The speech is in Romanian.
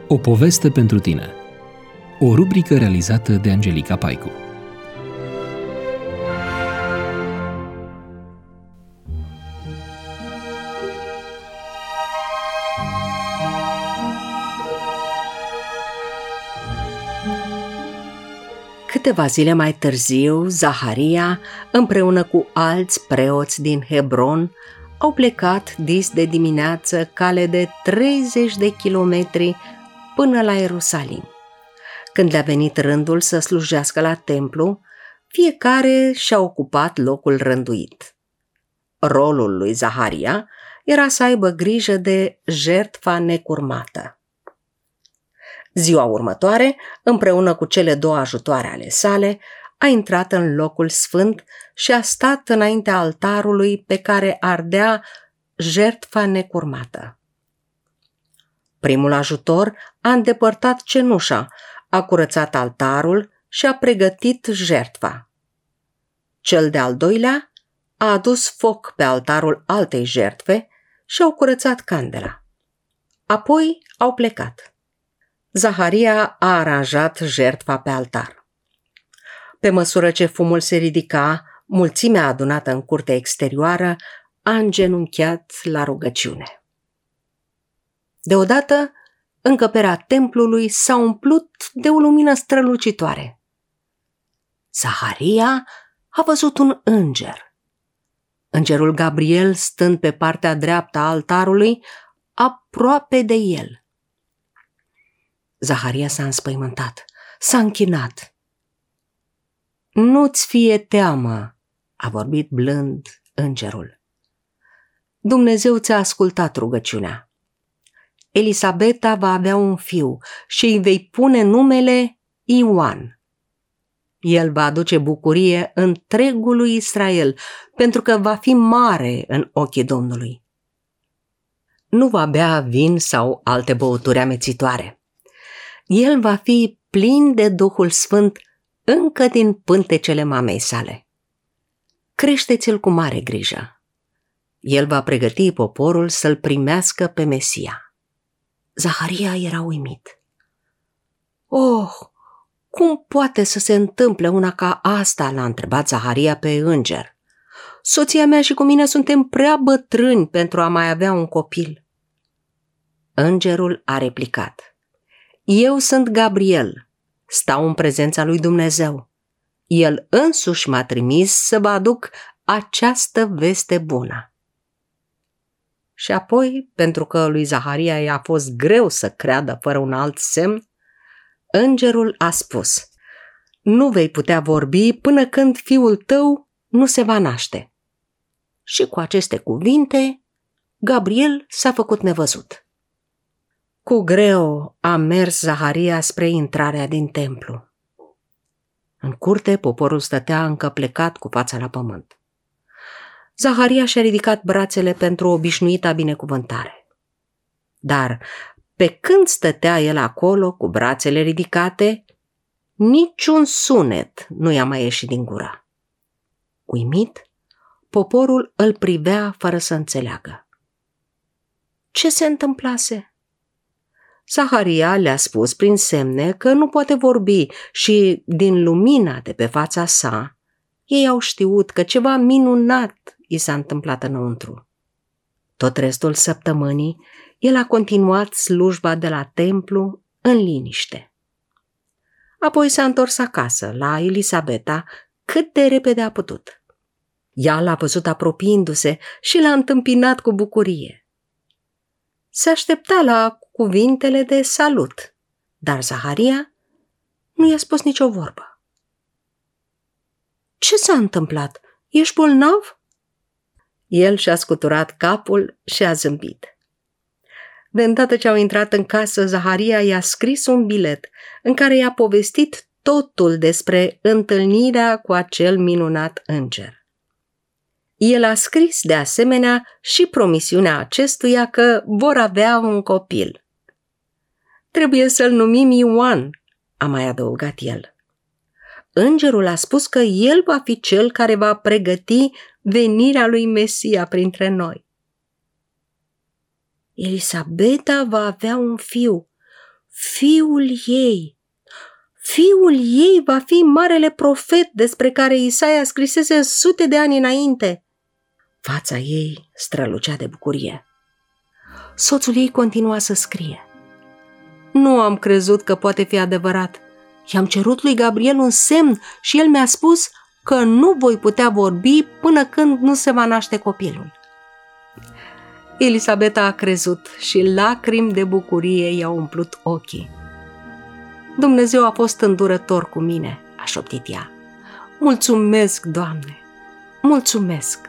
O poveste pentru tine. O rubrică realizată de Angelica Paicu. Câteva zile mai târziu, Zaharia, împreună cu alți preoți din Hebron, au plecat dis de dimineață cale de 30 de kilometri până la Ierusalim. Când le-a venit rândul să slujească la templu, fiecare și-a ocupat locul rânduit. Rolul lui Zaharia era să aibă grijă de jertfa necurmată. Ziua următoare, împreună cu cele două ajutoare ale sale, a intrat în locul sfânt și a stat înaintea altarului pe care ardea jertfa necurmată. Primul ajutor a îndepărtat cenușa, a curățat altarul și a pregătit jertfa. Cel de-al doilea a adus foc pe altarul altei jertfe și au curățat candela. Apoi au plecat. Zaharia a aranjat jertfa pe altar. Pe măsură ce fumul se ridica, mulțimea adunată în curtea exterioară a îngenunchiat la rugăciune. Deodată, încăperea templului s-a umplut de o lumină strălucitoare. Zaharia a văzut un înger. Îngerul Gabriel, stând pe partea dreaptă a altarului, aproape de el. Zaharia s-a înspăimântat, s-a închinat. "Nu-ți fie teamă," a vorbit blând îngerul. "Dumnezeu ți-a ascultat rugăciunea. Elisabeta va avea un fiu și îi vei pune numele Ioan. El va aduce bucurie întregului Israel, pentru că va fi mare în ochii Domnului. Nu va bea vin sau alte băuturi amețitoare. El va fi plin de Duhul Sfânt încă din pântecele mamei sale. Crește-ți-l cu mare grijă. El va pregăti poporul să-l primească pe Mesia." Zaharia era uimit. "Oh, cum poate să se întâmple una ca asta?" l-a întrebat Zaharia pe înger. "Soția mea și cu mine suntem prea bătrâni pentru a mai avea un copil." Îngerul a replicat: "Eu sunt Gabriel, stau în prezența lui Dumnezeu. El însuși m-a trimis să vă aduc această veste bună." Și apoi, pentru că lui Zaharia i-a fost greu să creadă fără un alt semn, îngerul a spus: "Nu vei putea vorbi până când fiul tău nu se va naște." Și cu aceste cuvinte, Gabriel s-a făcut nevăzut. Cu greu a mers Zaharia spre intrarea din templu. În curte, poporul stătea încă plecat cu fața la pământ. Zaharia și-a ridicat brațele pentru o obișnuită binecuvântare. Dar, pe când stătea el acolo, cu brațele ridicate, niciun sunet nu i-a mai ieșit din gură. Uimit, poporul îl privea fără să înțeleagă. Ce se întâmplase? Zaharia le-a spus prin semne că nu poate vorbi și, din lumina de pe fața sa, ei au știut că ceva minunat i s-a întâmplat înăuntru. Tot restul săptămânii, el a continuat slujba de la templu în liniște. Apoi s-a întors acasă, la Elisabeta, cât de repede a putut. Ea l-a văzut apropiindu-se și l-a întâmpinat cu bucurie. Se aștepta la cuvintele de salut, dar Zaharia nu i-a spus nicio vorbă. "Ce s-a întâmplat? Ești bolnav?" El și-a scuturat capul și a zâmbit. De îndată ce au intrat în casă, Zaharia i-a scris un bilet în care i-a povestit totul despre întâlnirea cu acel minunat înger. El a scris de asemenea și promisiunea acestuia că vor avea un copil. "Trebuie să-l numim Ioan," a mai adăugat el. Îngerul a spus că el va fi cel care va pregăti venirea lui Mesia printre noi. Elisabeta va avea un fiu. fiul ei. Fiul ei va fi marele profet despre care Isaia scrisese sute de ani înainte. Fața ei strălucea de bucurie. Soțul ei continua să scrie. Nu am crezut că poate fi adevărat. I-am cerut lui Gabriel un semn și el mi-a spus că nu voi putea vorbi până când nu se va naște copilul. Elisabeta a crezut și lacrimi de bucurie i-au umplut ochii. Dumnezeu a fost îndurător cu mine, a șoptit ea. Mulțumesc, Doamne, mulțumesc!